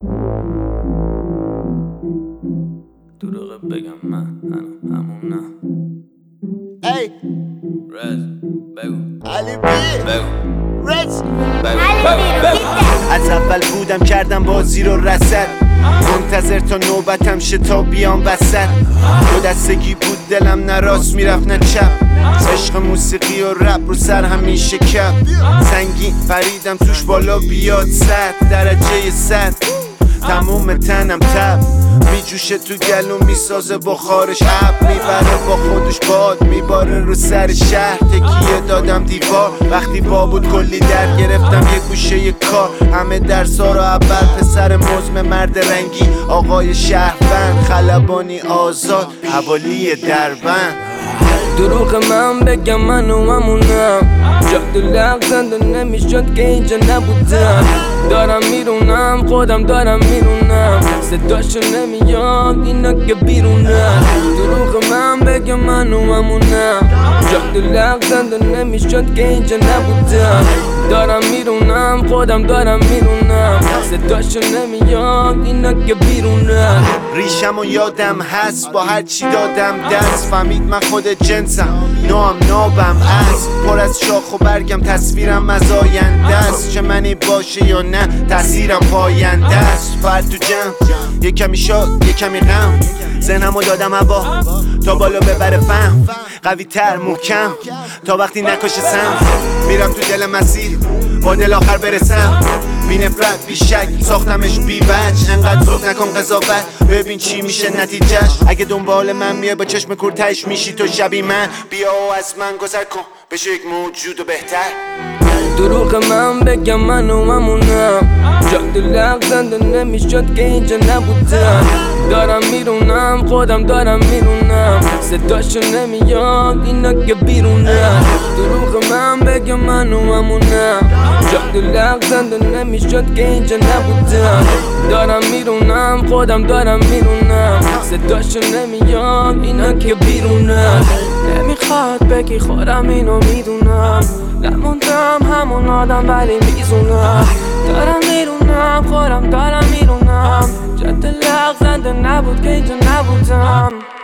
دروغ بگم من همونم. ای رز بگو علی بی بگو رز بگو از اول بودم کردم بازی رو رسد، منتظر تا نوبتم شه تا بیام وسط. دو دستگی بود دلم، نه راست میرفت نه چپ، عشق موسیقی و رپ رو سر همیشه کپ. سنگین خریدم توش بالا بیاد 100 درجه 100، تموم تنم تب میجوشه تو گلو، میسازه بخارش اب، میبره با خودش باد، میباره رو سر شهر. تکیه دادم دیوار وقتی با بود کلی در گرفتم یه گوشه یه کار. همه درسا رو اول، پسر مزم مرد رنگی، آقای شهروند، خلبانی آزاد، حوالی دربند. دروغ من بگم من و همونم، جاد لغزند و نمیشد که اینجا نبودم. دارم میرونم خودم دارم میرونم، صداشو نمیاد اینا که بیرونم. دروغ من بگم من و همونم، جاد لغزند و نمیشد که اینجا نبودم. دارم میرونم خودم دارم میرونم، صداشو نمیاد اینا که بیرونم. ریشم و یادم هست با هرچی دادم دست، فهمید من خود جنسم، نام نابم است، پر از شاخ و برگم، تصویرم از آینده است. چه منی باشه یا نه تأثیرم پاینده است. فرد تو جمع یه کمی شاد یه کمی غم، ذهنمو دادم هوا تا بالا ببره فهم، قوی تر محکم تا وقتی نکشه سم. میرم تو دل مسیر با دل آخر برسم، بی نفرت بی شک ساختمش بی وجه. انقدر زود نکن قضاوت، ببین چی میشه نتیجهش. اگه دنبال من میای با چشم کورتش میشی تو شبی من، بیا و از من گذر کن بشه یک موجود و بهتر. دروغ من بگم من و همونم، جاد لغزند و نمیشد که اینجا نبودم. دارم میرونم خودم دارم میرونم، صداشو نمیاد اینا که بیرونم. دروغ من بگم من و همونم، جاد لغزند و نمیشد که اینجا نبودم. دارم میرونم خودم دارم میرونم، صداشو نمیاد اینا که بیرونم. نمیخواد بگی خودم اینو میدونم، نموندم همون آدم ولی میزونم. دارم میرونم خودم دارم میرونم، جد لغزنده نبود که اینجا نبودم.